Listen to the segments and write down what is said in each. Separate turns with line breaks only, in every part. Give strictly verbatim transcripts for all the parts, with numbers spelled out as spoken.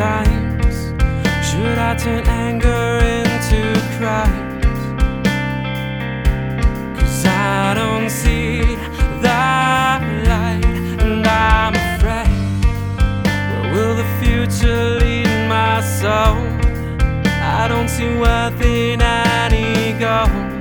Sometimes should I turn anger into crimes? 'Cause I don't see that light, and I'm afraid. Where will the future lead my soul? I don't see worth in any gold,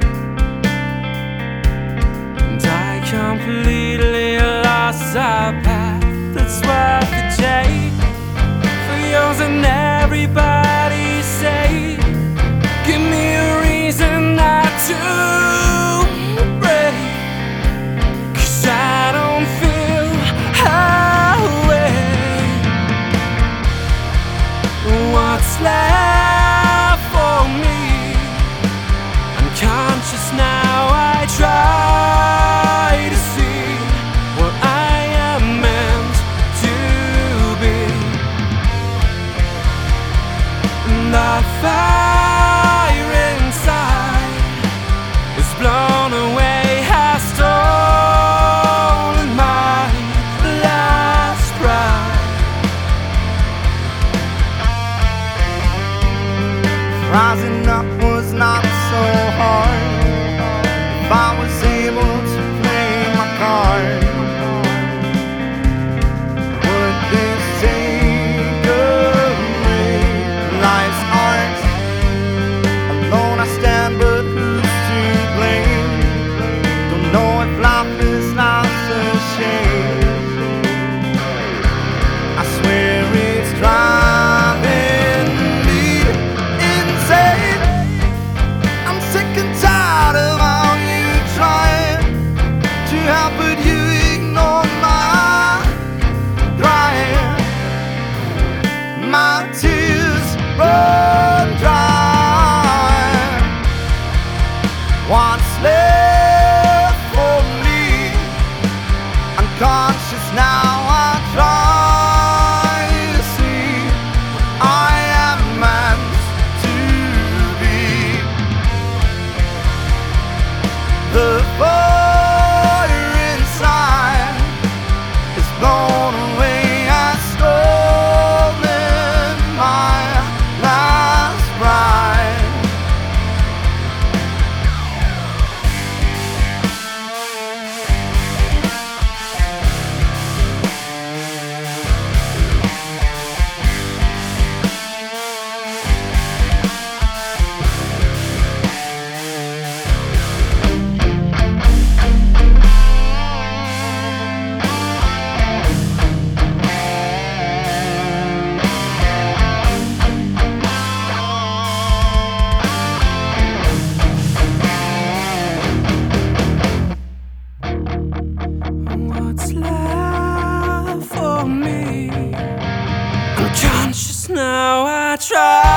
and I completely lost our path that's worth the chase. For yours and everybody's sake, give me a reason not to break. 'Cause I don't feel halfway. What's left for me? I'm conscious now, I try to see what I am meant to be. And the fire inside is blown away, has stolen my last pride.
Rising up was not so hard if I was able to play my card. Would this take away life's art? Alone I stand, but who's to blame? Don't know if life is life's a shame. I swear it's driving me insane. I'm sick and tired of all you trying to help, but you ignore my crying. My tears run dry. What's left for me? I'm conscious now, I try to see I am meant to be. The fire inside is blown away, has stolen my last pride.
What's left for me? I'm conscious now, I try